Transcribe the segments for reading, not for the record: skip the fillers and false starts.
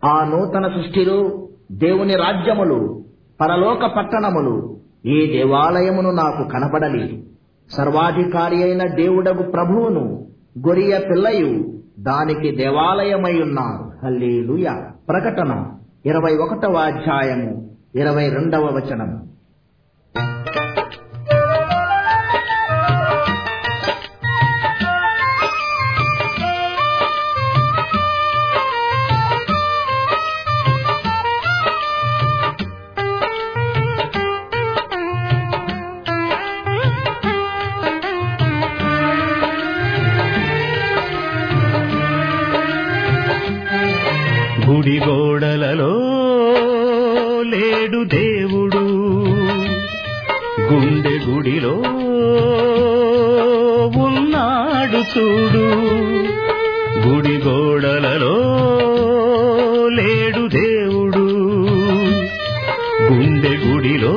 ఆ నూతన సృష్టిలో దేవుని రాజ్యములు, పరలోక పట్టణములు ఏ దేవాలయమును నాకు కనబడలేదు. సర్వాధికారి అయిన దేవుడగు ప్రభువును గొరియ పిల్లయు దానికి దేవాలయమై ఉన్నారు. హల్లెలూయా. ప్రకటన 21వ అధ్యాయము 22వ వచనం. గుడి గోడలలో లేడు దేవుడు, గుండె గుడిలో ఉన్నాడు చూడు. గుడి గోడలలో లేడు దేవుడు, గుండె గుడిలో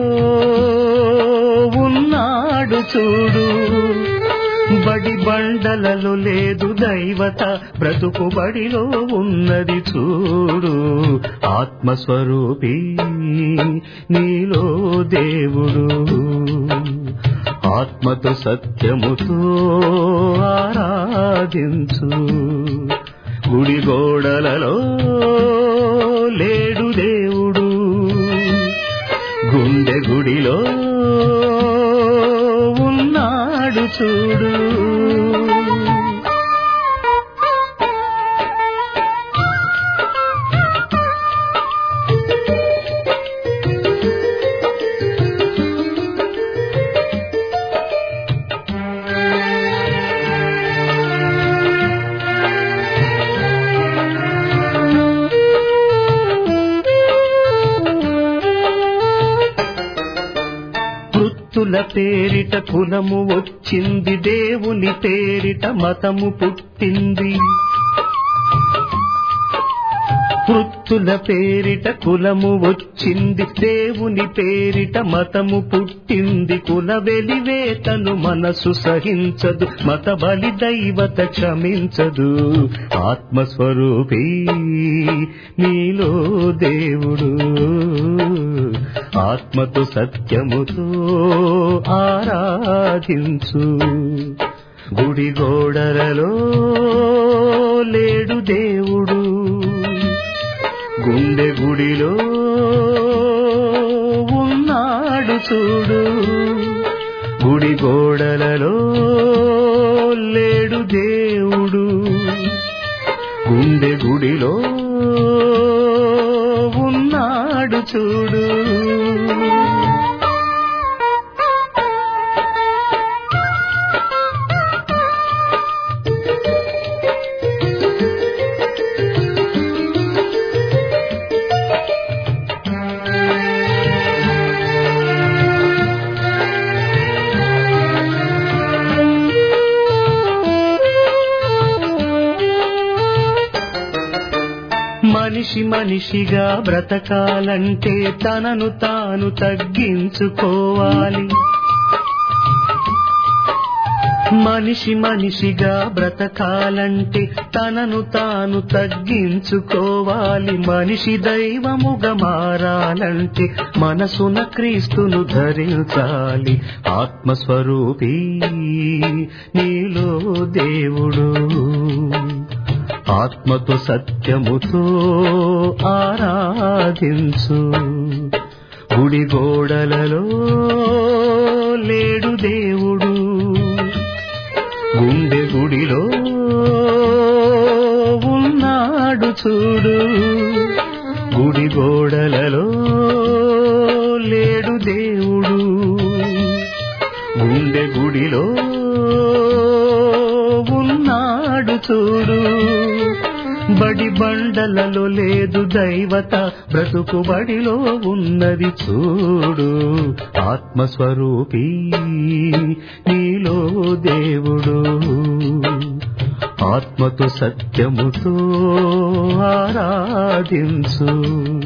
ఉన్నాడు చూడు. బడి బండలలో లేదు దైవత, బ్రతుకు బడిలో ఉన్నది చూడు. ఆత్మస్వరూపి నీలో దేవుడు, ఆత్మతో సత్యముతో ఆరాధించు. గుడి గోడలలో లేడు దేవుడు, గుండె గుడిలో ఉన్నాడు చూడు. వృత్తుల పేరిట కులము వచ్చింది, దేవుని పేరిట మతము పుట్టింది. వృత్తుల పేరిట కులము వచ్చింది, దేవుని పేరిట మతము పుట్టింది. కుల వెలివేతను మనసు సహించదు, మత బలి దైవత క్షమించదు. ఆత్మస్వరూపి నీలో దేవుడు, ఆత్మతో సత్యముతో ఆరాధించు. గుడి గోడలలో లేడు దేవుడు, గుండె గుడిలో ఉన్నాడు చూడు. గుడి గోడలలో లేడు దేవుడు, గుండె గుడిలో ఉన్నాడు చూడు. మనిషి మనిషిగా బ్రతకాలంటే తనను తాను తగ్గించుకోవాలి. మనిషి మనిషిగా బ్రతకాలంటే తనను తాను తగ్గించుకోవాలి. మనిషి దైవముగా మారాలంటే మనసున క్రీస్తును ధరించాలి. ఆత్మస్వరూపి నీలో దేవుడు, ఆత్మతో సత్యముతో ఆరాధించు. గుడి గోడలలో లేడు దేవుడు, గుండె గుడిలో ఉన్నాడు చూడు. గుడి గోడలలో లేడు దేవుడు, గుండె గుడిలో ఉన్నాడు చూడు. బడి బండలలో లేదు దైవత, బ్రతుకు బడిలో ఉన్నది చూడు. ఆత్మస్వరూపి నీలో దేవుడు, ఆత్మతో సత్యముతో ఆరాధించు.